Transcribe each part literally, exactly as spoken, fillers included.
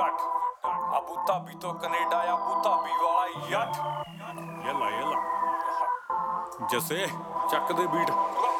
ਡੱਟ Abu Dhabi ਤੋਂ Canada Abu Dhabi ਵਾਲਾ ਯੱਟ ਯੱਲਾ ਯੱਲਾ ਜਸੇ ਚੱਕ ਦੇ ਬੀਟ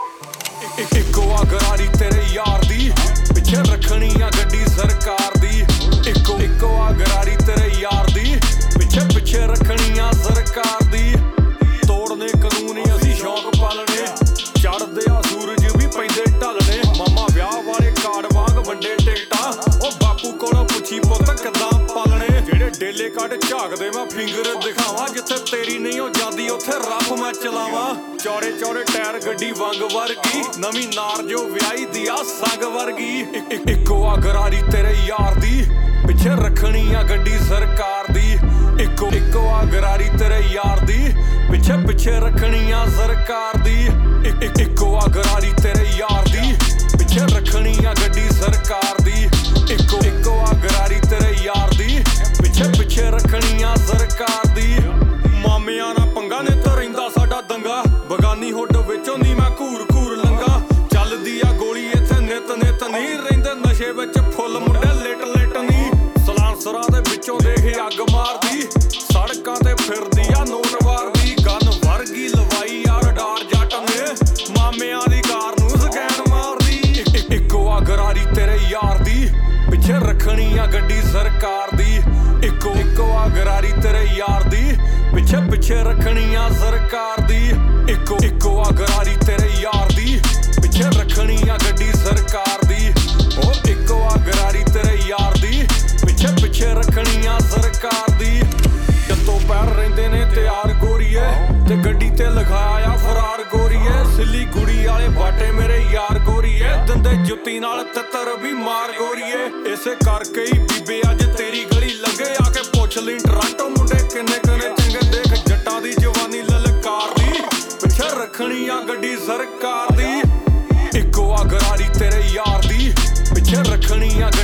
ਇੱਕੋ ਆ ਗਰਾਰੀ ਤੇਰੇ ਯਾਰ ਦੀ ਪਿੱਛੇ ਰੱਖਣੀ ਆ ਗੱਡੀ ਸਰਕਾਰ ਦੀ ਇੱਕੋ ਇੱਕੋ ਆ ਗਰਾਰੀ ਤੇਰੇ ਯਾਰ ਦੀ ਪਿੱਛੇ ਪਿੱਛੇ ਰੱਖਣੀ ਆ ਸਰਕਾਰ ਦੀ ਤੋੜਨੇ ਕਾਨੂੰਨ ਅਸੀਂ ਸ਼ੌਕ ਪਾਲਣੇ ਚੜਦੇ ਆ ਸੂਰਜ ਵੀ ਪੈਂਦੇ ਢਲਣੇ ਮਾਮਾ ਵਿਆਹ ਵਾਲੇ ਕਾਰਡ ਵਾਂਗ ਵੰਡੇ ਟਿਕਟਾਂ ਉਹ ਬਾਪੂ ਕੋਲੋਂ ਪੁੱਛੀ ਪੁੱਤ ਕਿੱਦਾਂ ਪਾਲਣੇ ਜਿਹੜੇ ਡੇਲੇ ਕੱਢ ਝਾਕਦੇ ਮੈਂ ਫਿੰਗਰ ਦਿਖਾਵਾਂ ਜਿੱਥੇ ਤੇਰੀ ਨਹੀਂ ਉਹ ਜਾਂਦੀ ਉੱਥੇ ਰੱਬ ਮੈਂ ਚਲਾਵਾਂ ਚੌੜੇ ਚੌੜੇ ਟਾਇਰ ਗੱਡੀ ਵੰਗ ਵਰਗੀ ਨਵੀਂ ਨਾਰ ਜੋ ਵਿਆਹੀ ਦੀ ਆ ਸੰਗ ਵਰਗੀ ਇੱਕੋ ਆ ਗਰਾਰੀ ਤੇਰੇ ਯਾਰ ਦੀ ਪਿੱਛੇ ਰੱਖਣੀ ਆ ਗੱਡੀ ਸਰਕਾਰ ਦੀ ਇੱਕੋ ਇੱਕੋ ਆ ਗਰਾਰੀ ਤੇਰੇ ਯਾਰ ਦੀ ਪਿੱਛੇ ਪਿੱਛੇ ਰੱਖਣੀ ਆ ਸਰਕਾਰ ਦੀ ਇੱਕੋ ਆ ਗਰਾਰੀ ਤੇਰੇ ਯਾਰ ਦੀ ਪਿੱਛੇ ਰੱਖਣੀ ਆ ਗੱਡੀ ਸਰਕਾਰ ਦੀ ਇੱਕੋ ਇੱਕੋ ਆ ਗਰਾਰੀ ਤੇਰੇ ਯਾਰ ਦੀ ਪਿੱਛੇ ਪਿੱਛੇ ਰੱਖਣੀ ਆ ਸਰਕਾਰ ਦੀ ਮਾਮਿਆਂ ਨਾਲ ਪੰਗਾ ਨੇ ਤਾਂ ਰਹਿੰਦਾ ਸਾਡਾ ਦੰਗਾ ਬਗਾਨੀ ਹੁੱਡ ਵਿੱਚੋਂ ਦੀ ਮੈਂ ਘੂਰ ਘੂਰ ਲੰਗਾ ਚੱਲਦੀ ਆ ਗੋਲੀ ਇੱਥੇ ਨਿਤ ਨਿਤ ਨਹੀਂ ਰਹਿੰਦੇ ਨਸ਼ੇ ਵਿੱਚ ਫੁੱਲ ਮੁੰਡੇ ਲਿਟ ਲਿਟ ਨਹੀਂ ਸਲਾਂਸਰਾਂ ਦੇ ਵਿੱਚੋਂ ਦੇਖ ਅੱਗ ਮਾਰਦੀ ਸੜਕਾਂ ਤੇ ਫਿਰਦੀ ਆ ਨੋਟ ਵਾਰਦੀ ਗਨ ਵਰਗੀ ਲਵਾਈ ਆ ਰਡਾਰ ਜੱਟ ਨੇ ਮਾਮਿਆਂ ਦੀ ਕਾਰ ਨੂੰ ਸਕੈਨ ਮਾਰਦੀ ਇੱਕੋ ਆ ਗਰਾਰੀ ਤੇਰੇ ਯਾਰ ਦੀ ਪਿੱਛੇ ਰੱਖਣੀ ਆ ਗੱਡੀ ਸਰਕਾਰ ਦੀ ਇੱਕੋ ਇੱਕੋ ਆ ਗਰਾਰੀ ਤੇਰੇ ਯਾਰ ਦੀ ਪਿੱਛੇ ਪਿੱਛੇ ਰੱਖਣੀ ਆ ਸਰਕਾਰ ਦੀ ਇੱਕੋ ਇੱਕੋ ਆ ਗਰਾਰੀ ਤੇਰੇ ਯਾਰ ਦੀ ਪਿੱਛੇ ਰੱਖਣੀ ਆ ਗੱਡੀ ਸਰਕਾਰ ਦੀ ਉਹ ਇੱਕੋ ਆ ਗਰਾਰੀ ਤੇਰੇ ਯਾਰ ਦੀ ਪਿੱਛੇ ਪਿੱਛੇ ਰੱਖਣੀ ਆ ਸਰਕਾਰ ਦੀ ਜੱਤੋਂ ਪੈਰ ਰਹਿੰਦੇ ਨੇ ਤਿਆਰ ਗੋਰੀਏ ਤੇ ਗੱਡੀ ਤੇ ਲਿਖਾਇਆ ਫਰਾਰ ਗੋਰੀਏ ਸਿੱਲੀ ਕੁੜੀ ਵਾਲੇ ਬਾਟੇ ਮੇਰੇ ਯਾਰ ਗੋਰੀਏ ਦਿੰਦੇ ਜੁੱਤੀ ਨਾਲ ਤਿੱਤਰ ਵੀ ਮਾਰ ਗੋਰੀਏ ਇਸੇ ਕਰਕੇ ਹੀ ਬੀਬੇ ਅੱਜ ਤੇਰੀ ਗਲੀ ਲੰਘੇ ਆ ਕੇ ਪੁੱਛ ਲਈ ਟਰਾਂਟੋ ਮੁੰਡੇ ਕਿੰਨੇ ਕਿੰਨੇ ਚੰਗੇ ਦੇਖ ਜੱਟਾਂ ਦੀ ਜਵਾਨੀ ਲਲਕਾਰ ਦੀ ਪਿੱਛੇ ਰੱਖਣੀ ਆ ਗੱਡੀ ਸਰਕਾਰ ਦੀ ਇੱਕੋ ਆ ਗਰਾਰੀ ਤੇਰੇ ਯਾਰ ਦੀ ਪਿੱਛੇ ਰੱਖਣੀ ਆ